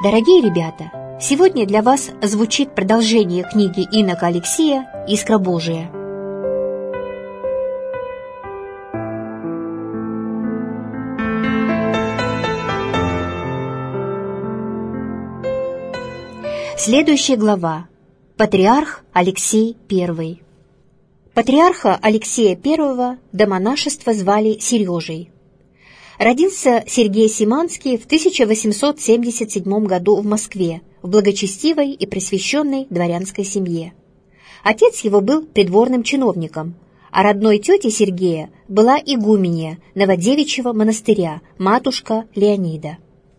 Дорогие ребята, сегодня для вас звучит продолжение книги инока Алексия «Искра Божия». Следующая глава. Патриарх Алексей I. Патриарха Алексея I до монашества звали Сережей. Родился Сергей Симанский в 1877 году в Москве в благочестивой и просвещенной дворянской семье. Отец его был придворным чиновником, а родной тетей Сергея была игуменья Новодевичьего монастыря, матушка Леонида.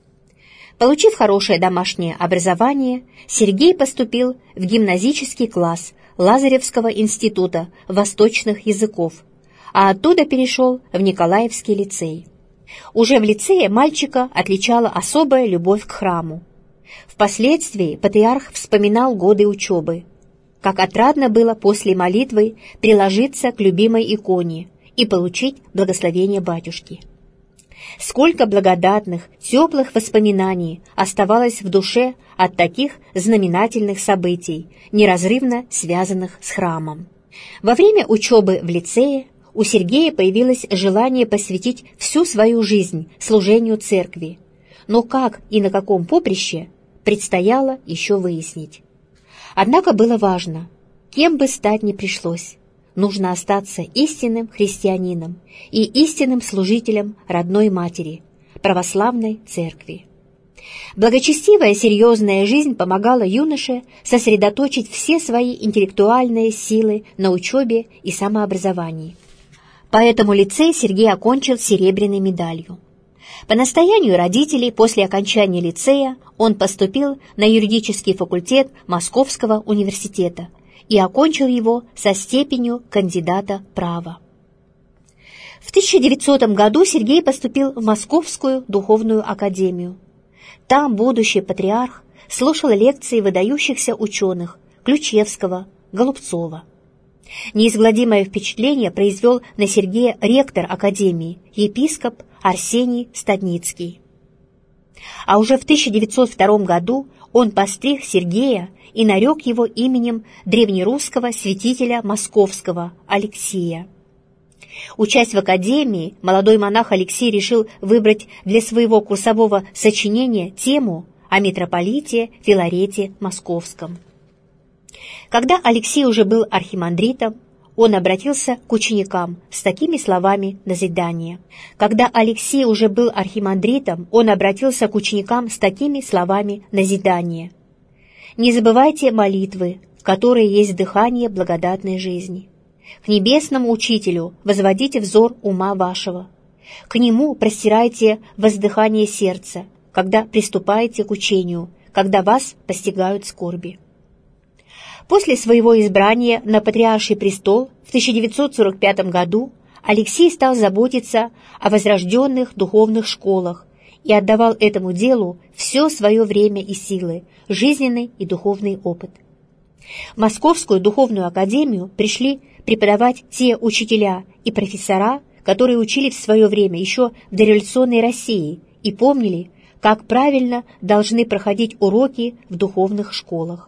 Получив хорошее домашнее образование, Сергей поступил в гимназический класс Лазаревского института восточных языков, а оттуда перешел в Николаевский лицей. Уже в лицее мальчика отличала особая любовь к храму. Впоследствии патриарх вспоминал годы учебы, как отрадно было после молитвы приложиться к любимой иконе и получить благословение батюшки. Сколько благодатных, теплых воспоминаний оставалось в душе от таких знаменательных событий, неразрывно связанных с храмом. Во время учебы в лицее у Сергея появилось желание посвятить всю свою жизнь служению церкви, но как и на каком поприще предстояло еще выяснить. Однако было важно, кем бы стать ни пришлось, нужно остаться истинным христианином и истинным служителем родной матери, православной церкви. Благочестивая серьезная жизнь помогала юноше сосредоточить все свои интеллектуальные силы на учебе и самообразовании. Поэтому лицей Сергей окончил серебряной медалью. По настоянию родителей после окончания лицея он поступил на юридический факультет Московского университета и окончил его со степенью кандидата права. В 1900 году Сергей поступил в Московскую духовную академию. Там будущий патриарх слушал лекции выдающихся ученых Ключевского, Голубцова. Неизгладимое впечатление произвел на Сергея ректор академии, епископ Арсений Стадницкий. А уже в 1902 году он постриг Сергея и нарек его именем древнерусского святителя московского Алексия. Учась в академии, молодой монах Алексей решил выбрать для своего курсового сочинения тему о митрополите Филарете Московском. Когда Алексей уже был архимандритом, он обратился к ученикам с такими словами назидания. Когда Алексей уже был архимандритом, он обратился к ученикам с такими словами назидания. «Не забывайте молитвы, в которой есть дыхание благодатной жизни. К небесному учителю возводите взор ума вашего. К нему простирайте воздыхание сердца, когда приступаете к учению, когда вас постигают скорби». После своего избрания на патриарший престол в 1945 году Алексей стал заботиться о возрожденных духовных школах и отдавал этому делу все свое время и силы, жизненный и духовный опыт. В Московскую духовную академию пришли преподавать те учителя и профессора, которые учили в свое время еще в дореволюционной России и помнили, как правильно должны проходить уроки в духовных школах.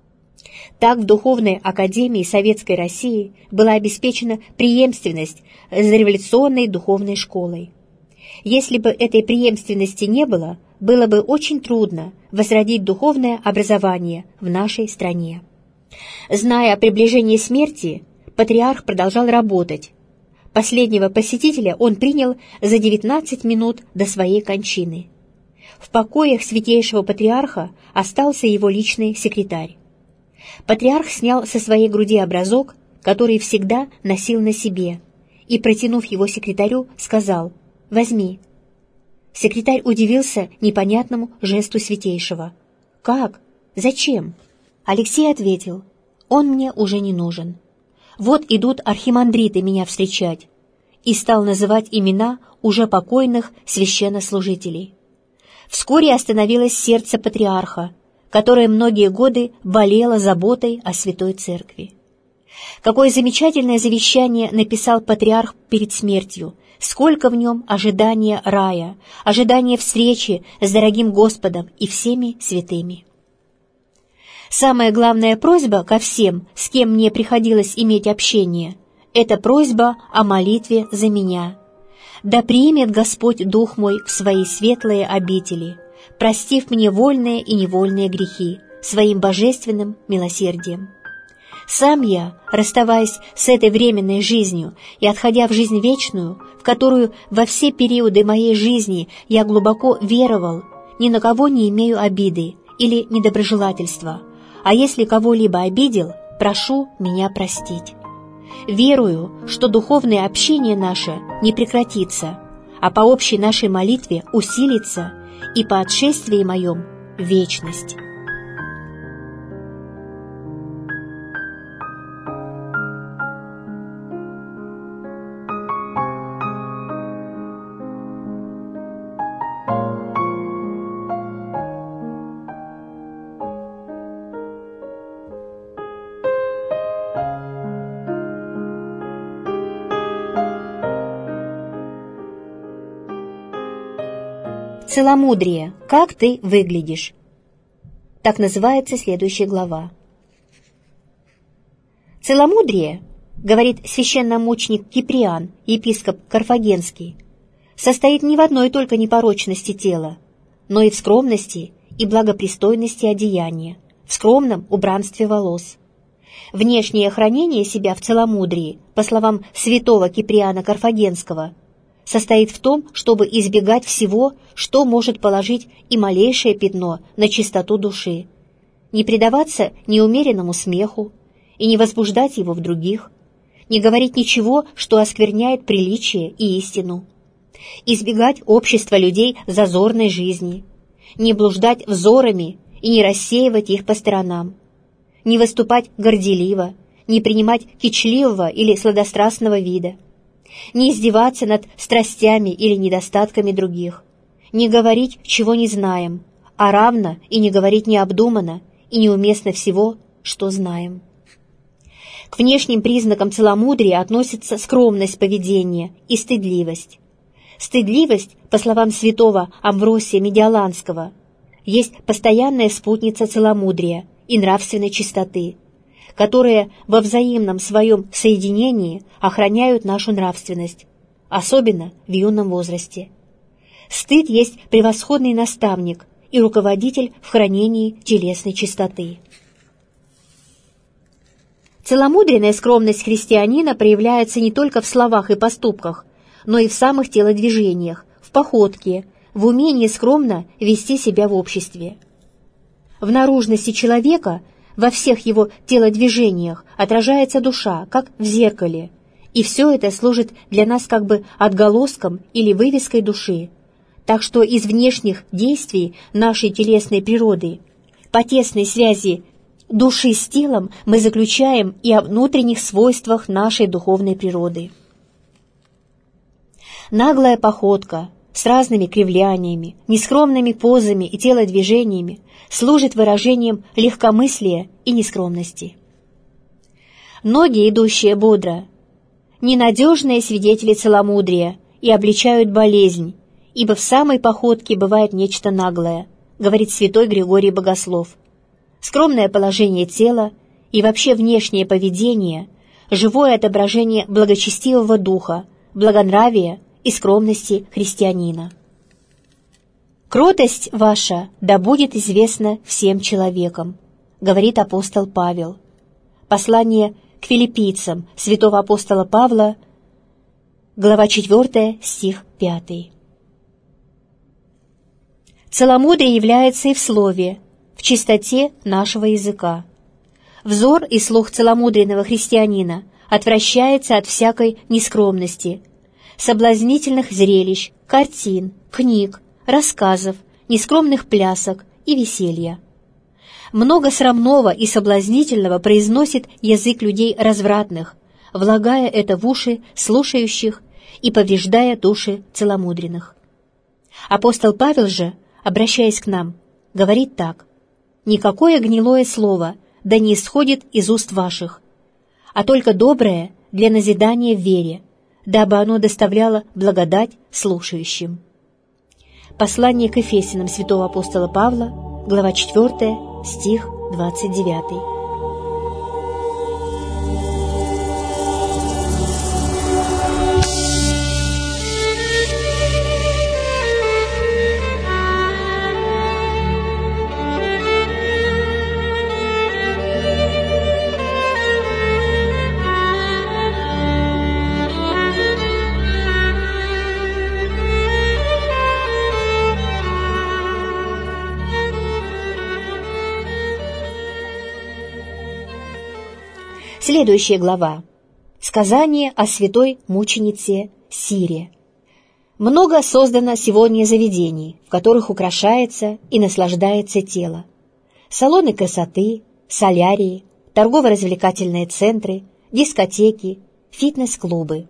Так в Духовной академии Советской России была обеспечена преемственность с революционной духовной школой. Если бы этой преемственности не было, было бы очень трудно возродить духовное образование в нашей стране. Зная о приближении смерти, патриарх продолжал работать. Последнего посетителя он принял за 19 минут до своей кончины. В покоях святейшего патриарха остался его личный секретарь. Патриарх снял со своей груди образок, который всегда носил на себе, и, протянув его секретарю, сказал: «Возьми». Секретарь удивился непонятному жесту святейшего. «Как? Зачем?» Алексей ответил: «Он мне уже не нужен. Вот идут архимандриты меня встречать», и стал называть имена уже покойных священнослужителей. Вскоре остановилось сердце патриарха, которое многие годы болело заботой о Святой Церкви. Какое замечательное завещание написал патриарх перед смертью, сколько в нем ожидания рая, ожидания встречи с дорогим Господом и всеми святыми. Самая главная просьба ко всем, с кем мне приходилось иметь общение, это просьба о молитве за меня. Да примет Господь дух мой в свои светлые обители, простив мне вольные и невольные грехи своим божественным милосердием. Сам я, расставаясь с этой временной жизнью и отходя в жизнь вечную, в которую во все периоды моей жизни я глубоко веровал, ни на кого не имею обиды или недоброжелательства, а если кого-либо обидел, прошу меня простить. Верую, что духовное общение наше не прекратится, а по общей нашей молитве усилится и по отшествии моем — вечность. Целомудрие. Как ты выглядишь? Так называется следующая глава. Целомудрие, говорит священномученик Киприан, епископ Карфагенский, состоит не в одной только непорочности тела, но и в скромности и благопристойности одеяния, в скромном убранстве волос. Внешнее хранение себя в целомудрии, по словам святого Киприана Карфагенского, состоит в том, чтобы избегать всего, что может положить и малейшее пятно на чистоту души, не предаваться неумеренному смеху и не возбуждать его в других, не говорить ничего, что оскверняет приличие и истину, избегать общества людей зазорной жизни, не блуждать взорами и не рассеивать их по сторонам, не выступать горделиво, не принимать кичливого или сладострастного вида, не издеваться над страстями или недостатками других, не говорить, чего не знаем, а равно и не говорить необдуманно и неуместно всего, что знаем. К внешним признакам целомудрия относятся скромность поведения и стыдливость. Стыдливость, по словам святого Амвросия Медиаланского, есть постоянная спутница целомудрия и нравственной чистоты, которые во взаимном своем соединении охраняют нашу нравственность, особенно в юном возрасте. Стыд есть превосходный наставник и руководитель в хранении телесной чистоты. Целомудренная скромность христианина проявляется не только в словах и поступках, но и в самых телодвижениях, в походке, в умении скромно вести себя в обществе. В наружности человека, во всех его телодвижениях отражается душа, как в зеркале, и все это служит для нас как бы отголоском или вывеской души, так что из внешних действий нашей телесной природы, по тесной связи души с телом, мы заключаем и о внутренних свойствах нашей духовной природы. Наглая походка с разными кривляниями, нескромными позами и телодвижениями служит выражением легкомыслия и нескромности. Ноги, идущие бодро, ненадежные свидетели целомудрия и обличают болезнь, ибо в самой походке бывает нечто наглое, говорит святой Григорий Богослов. Скромное положение тела и вообще внешнее поведение – живое отображение благочестивого духа, благонравия и скромности христианина. «Кротость ваша да будет известна всем человекам», говорит апостол Павел. Послание к филиппийцам святого апостола Павла, глава 4, стих 5. Целомудрие является и в слове, в чистоте нашего языка. Взор и слух целомудренного христианина отвращается от всякой нескромности, соблазнительных зрелищ, картин, книг, рассказов, нескромных плясок и веселья. Много срамного и соблазнительного произносит язык людей развратных, влагая это в уши слушающих и повреждая души целомудренных. Апостол Павел же, обращаясь к нам, говорит так: «Никакое гнилое слово да не исходит из уст ваших, а только доброе для назидания в вере, дабы оно доставляло благодать слушающим. Послание к Ефесянам святого апостола Павла, глава 4, стих 29. Следующая глава. Сказание о святой мученице Сире. Много создано сегодня заведений, в которых украшается и наслаждается тело. Салоны красоты, солярии, торгово-развлекательные центры, дискотеки, фитнес-клубы.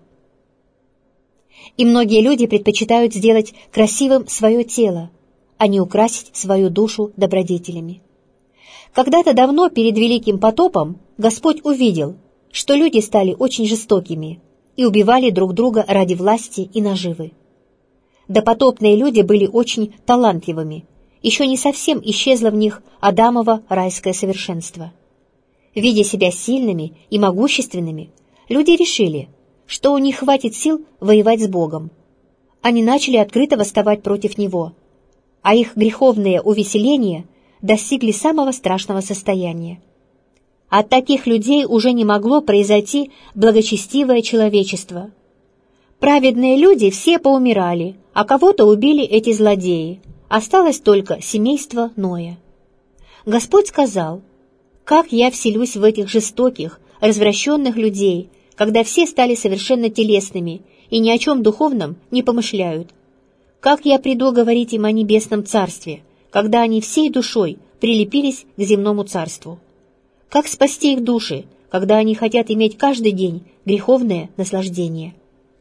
И многие люди предпочитают сделать красивым свое тело, а не украсить свою душу добродетелями. Когда-то давно, перед Великим потопом, Господь увидел, что люди стали очень жестокими и убивали друг друга ради власти и наживы. Допотопные люди были очень талантливыми, еще не совсем исчезло в них Адамово райское совершенство. Видя себя сильными и могущественными, люди решили, что у них хватит сил воевать с Богом. Они начали открыто восставать против Него, а их греховные увеселения достигли самого страшного состояния. От таких людей уже не могло произойти благочестивое человечество. Праведные люди все поумирали, а кого-то убили эти злодеи. Осталось только семейство Ноя. Господь сказал: «Как я вселюсь в этих жестоких, развращенных людей, когда все стали совершенно телесными и ни о чем духовном не помышляют? Как я приду говорить им о небесном царстве, когда они всей душой прилепились к земному царству? Как спасти их души, когда они хотят иметь каждый день греховное наслаждение?»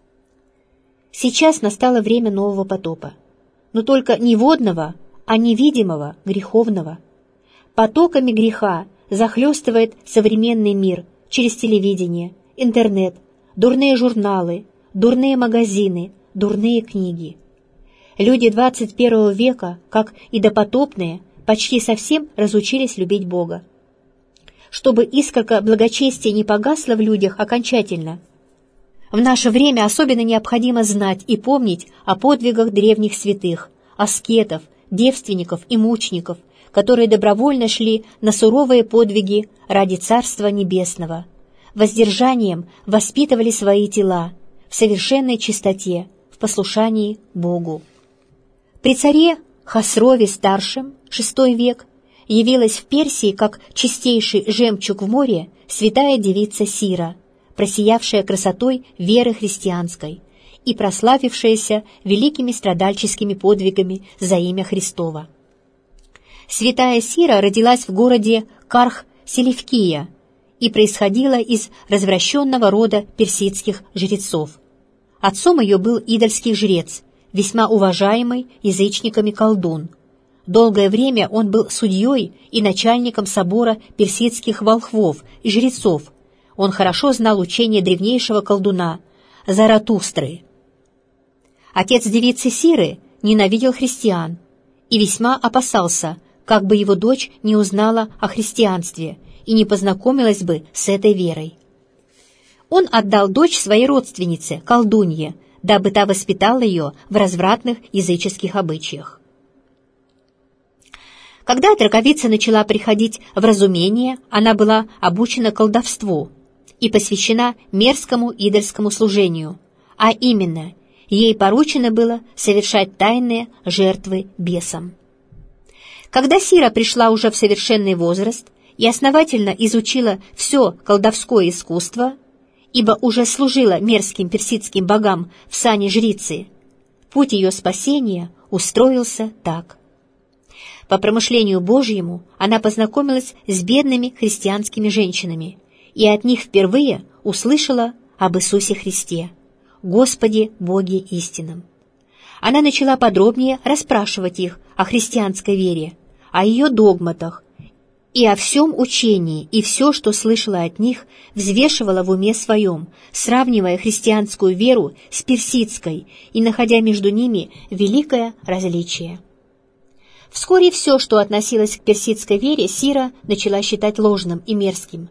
Сейчас настало время нового потопа, но только не водного, а невидимого, греховного. Потоками греха захлестывает современный мир через телевидение, интернет, дурные журналы, дурные магазины, дурные книги. Люди 21 века, как и допотопные, почти совсем разучились любить Бога. Чтобы искорка благочестия не погасла в людях окончательно, в наше время особенно необходимо знать и помнить о подвигах древних святых, аскетов, девственников и мучеников, которые добровольно шли на суровые подвиги ради Царства Небесного, воздержанием воспитывали свои тела в совершенной чистоте, в послушании Богу. При царе Хосрове Старшем, VI век, явилась в Персии как чистейший жемчуг в море святая девица Сира, просиявшая красотой веры христианской и прославившаяся великими страдальческими подвигами за имя Христово. Святая Сира родилась в городе Карх-Селевкия и происходила из развращенного рода персидских жрецов. Отцом ее был идольский жрец, весьма уважаемый язычниками колдун. Долгое время он был судьей и начальником собора персидских волхвов и жрецов. Он хорошо знал учение древнейшего колдуна Заратустры. Отец девицы Сиры ненавидел христиан и весьма опасался, как бы его дочь не узнала о христианстве и не познакомилась бы с этой верой. Он отдал дочь своей родственнице, колдунье, дабы та воспитала ее в развратных языческих обычаях. Когда траковица начала приходить в разумение, она была обучена колдовству и посвящена мерзкому идольскому служению, а именно, ей поручено было совершать тайные жертвы бесам. Когда Сира пришла уже в совершенный возраст и основательно изучила все колдовское искусство, ибо уже служила мерзким персидским богам в сане жрицы, путь ее спасения устроился так. По промышлению Божьему она познакомилась с бедными христианскими женщинами и от них впервые услышала об Иисусе Христе, Господе Боге истинном. Она начала подробнее расспрашивать их о христианской вере, о ее догматах и о всем учении, и все, что слышала от них, взвешивала в уме своем, сравнивая христианскую веру с персидской и находя между ними великое различие. Вскоре все, что относилось к персидской вере, Сира начала считать ложным и мерзким.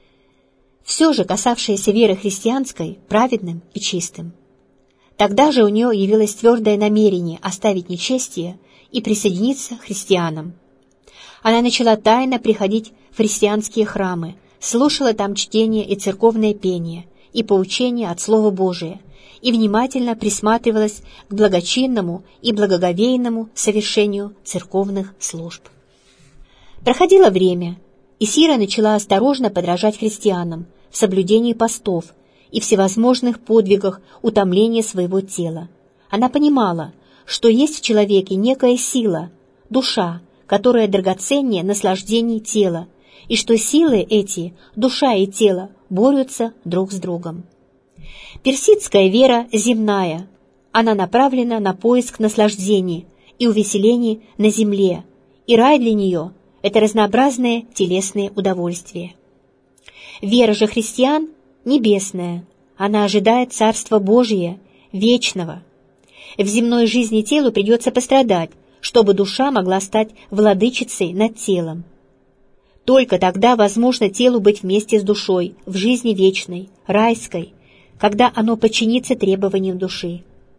Все же, касавшееся веры христианской, праведным и чистым. Тогда же у нее явилось твердое намерение оставить нечестие и присоединиться к христианам. Она начала тайно приходить в христианские храмы, слушала там чтение и церковное пение, и поучение от Слова Божия, и внимательно присматривалась к благочинному и благоговейному совершению церковных служб. Проходило время, и Сира начала осторожно подражать христианам в соблюдении постов и всевозможных подвигах утомления своего тела. Она понимала, что есть в человеке некая сила, душа, которая драгоценнее наслаждений тела, и что силы эти, душа и тело, борются друг с другом. Персидская вера земная, она направлена на поиск наслаждений и увеселений на земле, и рай для нее – это разнообразные телесные удовольствия. Вера же христиан небесная, она ожидает Царства Божия, вечного. В земной жизни телу придется пострадать, чтобы душа могла стать владычицей над телом. Только тогда возможно телу быть вместе с душой в жизни вечной, райской, когда оно подчинится требованиям души.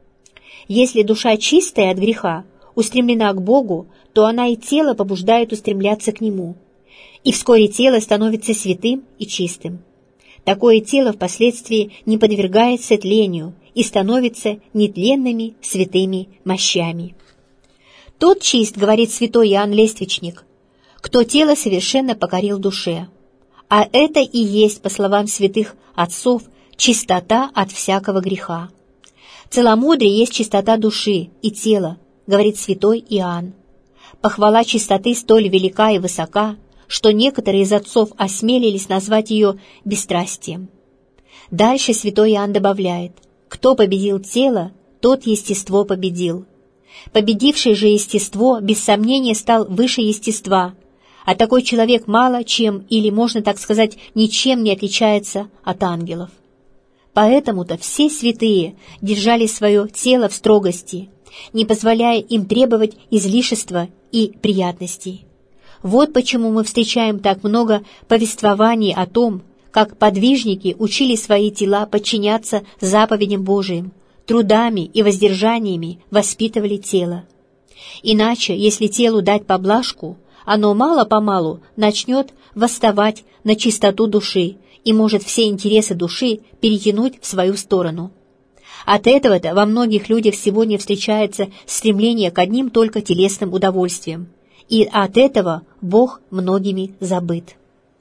Если душа чистая от греха, устремлена к Богу, то она и тело побуждает устремляться к Нему, и вскоре тело становится святым и чистым. Такое тело впоследствии не подвергается тлению и становится нетленными святыми мощами. «Тот чист, — говорит святой Иоанн Лествичник, — кто тело совершенно покорил душе. А это и есть, по словам святых отцов, чистота от всякого греха. Целомудрие есть чистота души и тела, — говорит святой Иоанн. Похвала чистоты столь велика и высока, что некоторые из отцов осмелились назвать ее бесстрастием». Дальше святой Иоанн добавляет: «Кто победил тело, тот естество победил. Победивший же естество, без сомнения, стал выше естества, а такой человек мало чем, или, можно так сказать, ничем не отличается от ангелов. Поэтому-то все святые держали свое тело в строгости, не позволяя им требовать излишества и приятностей. Вот почему мы встречаем так много повествований о том, как подвижники учили свои тела подчиняться заповедям Божиим, трудами и воздержаниями воспитывали тело. Иначе, если телу дать поблажку, оно мало-помалу начнет восставать на чистоту души и может все интересы души перетянуть в свою сторону. От этого-то во многих людях сегодня встречается стремление к одним только телесным удовольствиям, и от этого Бог многими забыт.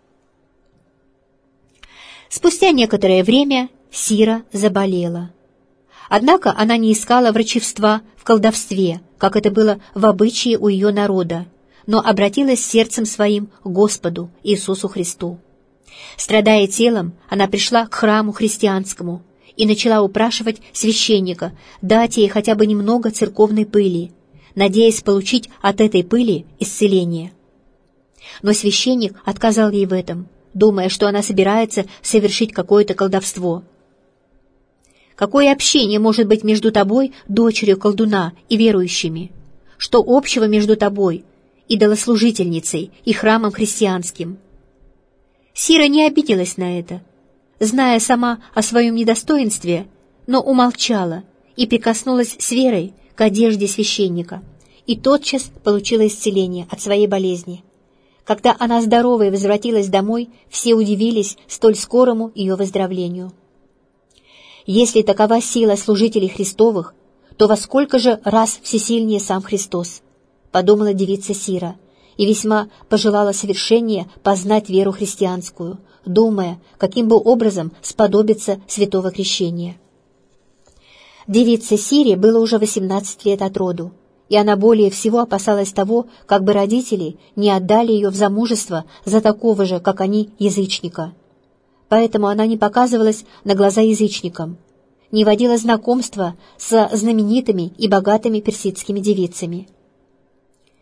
Спустя некоторое время Сира заболела. Однако она не искала врачевства в колдовстве, как это было в обычае у ее народа, но обратилась сердцем своим к Господу Иисусу Христу. Страдая телом, она пришла к храму христианскому и начала упрашивать священника дать ей хотя бы немного церковной пыли, надеясь получить от этой пыли исцеление. Но священник отказал ей в этом, думая, что она собирается совершить какое-то колдовство. Какое общение может быть между тобой, дочерью колдуна, и верующими? Что общего между тобой, идолослужительницей, и храмом христианским? Сира не обиделась на это, зная сама о своем недостоинстве, но умолчала и прикоснулась с верой к одежде священника, и тотчас получила исцеление от своей болезни. Когда она здоровая возвратилась домой, все удивились столь скорому ее выздоровлению. Если такова сила служителей Христовых, то во сколько же раз всесильнее сам Христос, подумала девица Сира, и весьма пожелала совершения познать веру христианскую, думая, каким бы образом сподобиться святого крещения. Девице Сире было уже 18 лет от роду, и она более всего опасалась того, как бы родители не отдали ее в замужество за такого же, как они, язычника. Поэтому она не показывалась на глаза язычникам, не водила знакомства со знаменитыми и богатыми персидскими девицами.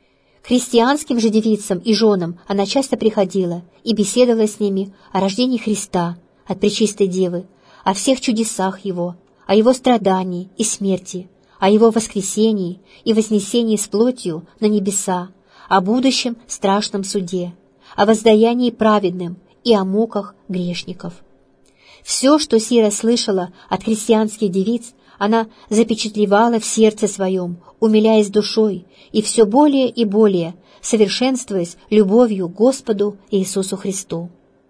христианским же девицам и женам она часто приходила и беседовала с ними о рождении Христа от Пречистой Девы, о всех чудесах Его, о Его страдании и смерти, о Его воскресении и вознесении с плотью на небеса, о будущем страшном суде, о воздаянии праведным и о муках грешников. Все, что Сира слышала от христианских девиц, она запечатлевала в сердце своем, умиляясь душой и все более и более совершенствуясь любовью к Господу Иисусу Христу.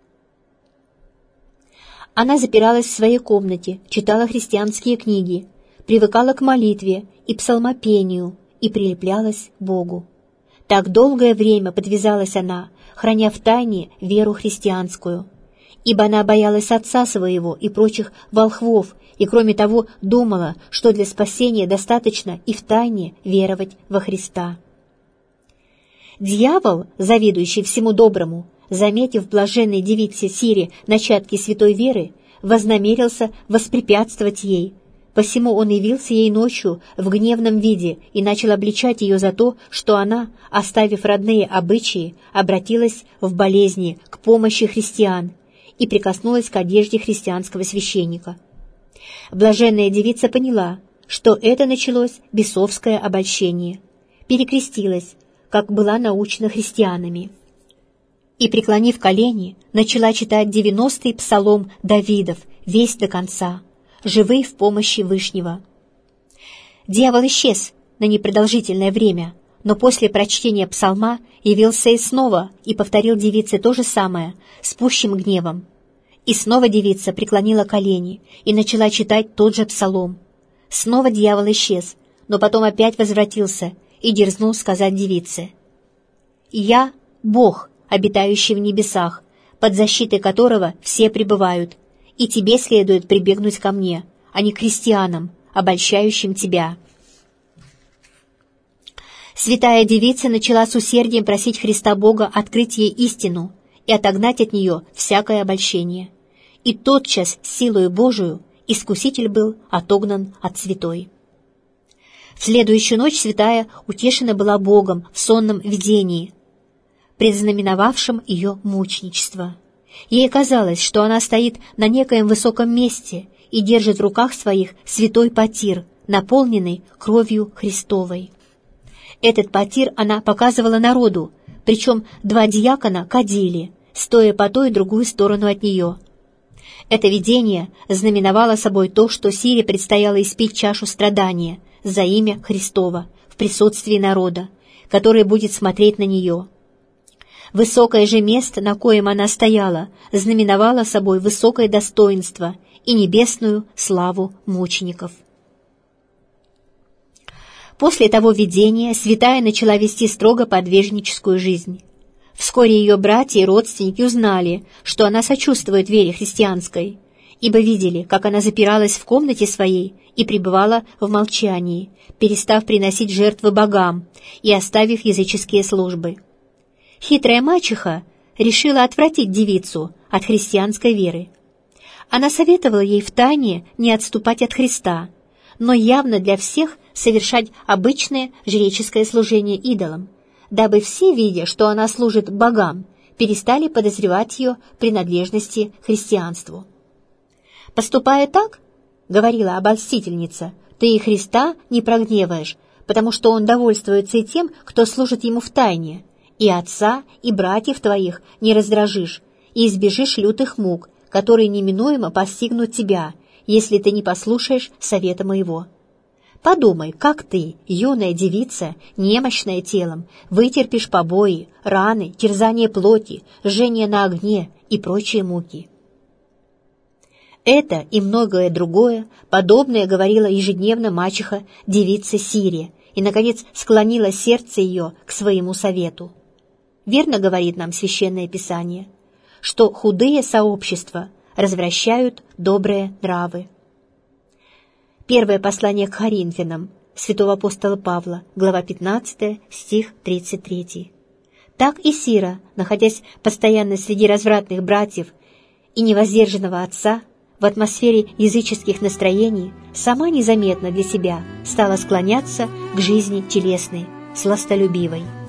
Она запиралась в своей комнате, читала христианские книги, привыкала к молитве и псалмопению и прилеплялась к Богу. Так долгое время подвязалась она, храня в тайне веру христианскую, ибо она боялась отца своего и прочих волхвов, и, кроме того, думала, что для спасения достаточно и в тайне веровать во Христа. Дьявол, завидующий всему доброму, заметив в блаженной девице Сире начатки святой веры, вознамерился воспрепятствовать ей. Посему он явился ей ночью в гневном виде и начал обличать ее за то, что она, оставив родные обычаи, обратилась в болезни к помощи христиан и прикоснулась к одежде христианского священника. Блаженная девица поняла, что это началось бесовское обольщение, перекрестилась, как была научена христианами, и, преклонив колени, начала читать 90-й псалом Давидов весь до конца, живый в помощи Вышнего. Дьявол исчез на непродолжительное время, но после прочтения псалма явился и снова и повторил девице то же самое с пущим гневом. И снова девица преклонила колени и начала читать тот же псалом. Снова дьявол исчез, но потом опять возвратился и дерзнул сказать девице: «Я — Бог, обитающий в небесах, под защитой которого все пребывают, и тебе следует прибегнуть ко мне, а не к христианам, обольщающим тебя». Святая девица начала с усердием просить Христа Бога открыть ей истину и отогнать от нее всякое обольщение. И тотчас силою Божию искуситель был отогнан от святой. В следующую ночь святая утешена была Богом в сонном видении, предзнаменовавшем ее мученичество. Ей казалось, что она стоит на некоем высоком месте и держит в руках своих святой потир, наполненный кровью Христовой. Этот потир она показывала народу, причем 2 диакона кадили, стоя по ту и другую сторону от нее. Это видение знаменовало собой то, что Сире предстояло испить чашу страдания за имя Христово в присутствии народа, который будет смотреть на нее. Высокое же место, на коем она стояла, знаменовало собой высокое достоинство и небесную славу мучеников. После того видения святая начала вести строго подвижническую жизнь. Вскоре ее братья и родственники узнали, что она сочувствует вере христианской, ибо видели, как она запиралась в комнате своей и пребывала в молчании, перестав приносить жертвы богам и оставив языческие службы. Хитрая мачеха решила отвратить девицу от христианской веры. Она советовала ей втайне не отступать от Христа, но явно для всех совершать обычное жреческое служение идолам, дабы все, видя, что она служит богам, перестали подозревать ее принадлежности к христианству. «Поступая так, — говорила обольстительница, — ты и Христа не прогневаешь, потому что Он довольствуется и тем, кто служит Ему втайне, и отца, и братьев твоих не раздражишь, и избежишь лютых мук, которые неминуемо постигнут тебя, если ты не послушаешь совета моего. Подумай, как ты, юная девица, немощная телом, вытерпишь побои, раны, терзание плоти, жжение на огне и прочие муки». Это и многое другое, подобное говорила ежедневно мачеха девице Сире и, наконец, склонила сердце ее к своему совету. Верно говорит нам Священное Писание, что худые сообщества развращают добрые нравы. Первое послание к Коринфянам, святого апостола Павла, глава 15, стих 33. Так и Сира, находясь постоянно среди развратных братьев и невоздержанного отца, в атмосфере языческих настроений, сама незаметно для себя стала склоняться к жизни телесной, сластолюбивой.